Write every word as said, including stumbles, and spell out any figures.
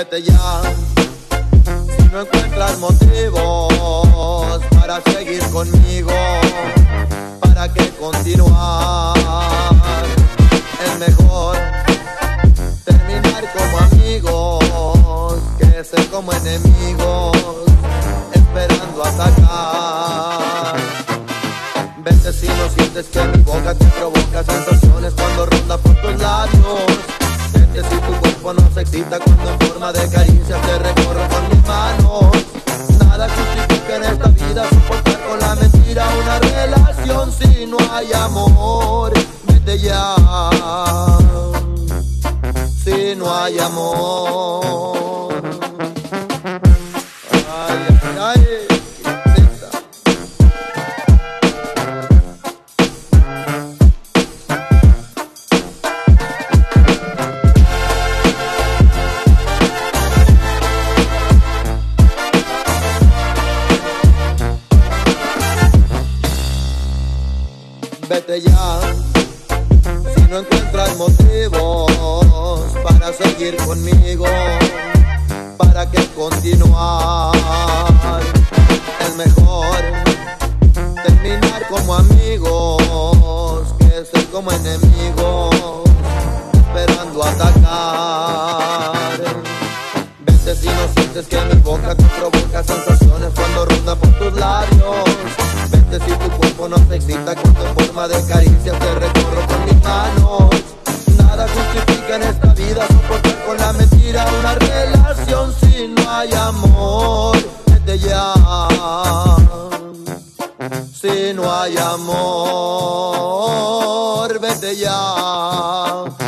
Vete ya, si no encuentras motivos para seguir conmigo, para que continuar. Es mejor terminar como amigos que ser como enemigos, esperando atacar. Vete si no sientes que mi boca te provoca sensaciones cuando ronda por tus labios. Vete si tu cuerpo no se excita cuando en forma de caricias te recorro con mis manos. Nada justifica en esta vida soportar con la mentira una relación si no hay amor. Vete ya, si no hay amor. Ay, ay, ay. Vete ya, si no encuentras motivos para seguir conmigo, para que continuar. Es mejor terminar como amigos que ser como enemigos, esperando atacar. Vete si no sientes que mi boca te provoca sensaciones cuando ronda por tus labios. Vete si tu cuerpo no se excita cuando en forma de caricias te recorro con mis manos. Nada justifica en esta vida soportar con la mentira una relación si no hay amor. Vete ya, si no hay amor. Vete ya.